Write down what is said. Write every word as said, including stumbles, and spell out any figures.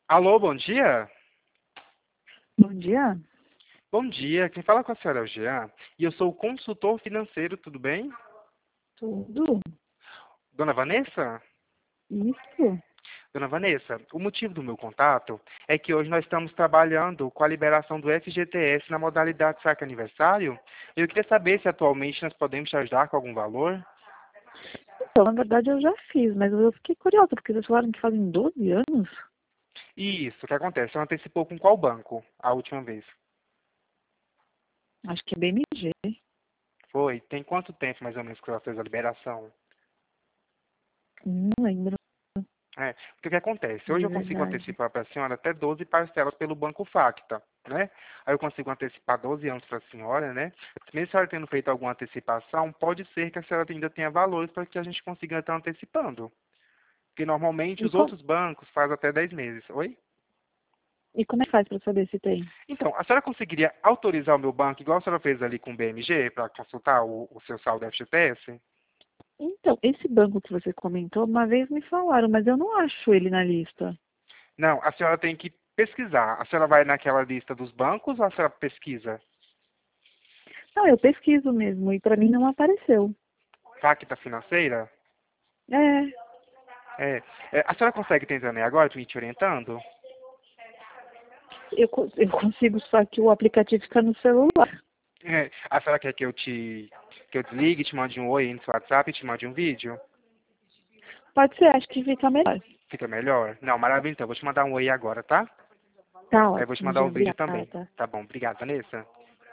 Alô, bom dia? Bom dia. Bom dia, quem fala com a senhora é o Jean, e eu sou o consultor financeiro, tudo bem? Tudo? Dona Vanessa? Isso? Dona Vanessa, o motivo do meu contato é que hoje nós estamos trabalhando com a liberação do F G T S na modalidade saque aniversário. Eu queria saber se atualmente nós podemos te ajudar com algum valor. Então, na verdade eu já fiz, mas eu fiquei curiosa, porque vocês falaram que fazem doze anos? Isso, o que acontece? Você antecipou com qual banco a última vez? Acho que é B M G. Foi? Tem quanto tempo mais ou menos que ela fez a liberação? Não lembro, É, porque o que acontece? Hoje de eu consigo verdade. antecipar para a senhora até doze parcelas pelo Banco Facta, né? Aí eu consigo antecipar doze anos para a senhora, né? Mesmo a senhora tendo feito alguma antecipação, pode ser que a senhora ainda tenha valores para que a gente consiga estar antecipando. Porque normalmente E, os co- outros bancos fazem até dez meses. Oi? e como é que faz para saber se tem? Então, a senhora conseguiria autorizar o meu banco, igual a senhora fez ali com o B M G, para consultar o, o seu saldo F G T S? Então, esse banco que você comentou, uma vez me falaram, mas eu não acho ele na lista. Não, a senhora tem que pesquisar. A senhora vai naquela lista dos bancos ou a senhora pesquisa? Não, eu pesquiso mesmo, e para mim não apareceu. Facta financeira? É, É, é, a senhora consegue ter internet agora, me te orientando? eu, co- eu consigo, só que o aplicativo fica no celular. É, a senhora quer que eu te que eu desligue, te mande um oi aí no seu WhatsApp e te mande um vídeo? Pode ser, acho que fica melhor. Fica melhor? Não, maravilha, então. Vou te mandar um oi agora, tá? Tá Aí eu vou te ótimo, mandar o Jean, vídeo também. obrigada. Tá bom, obrigado, Vanessa.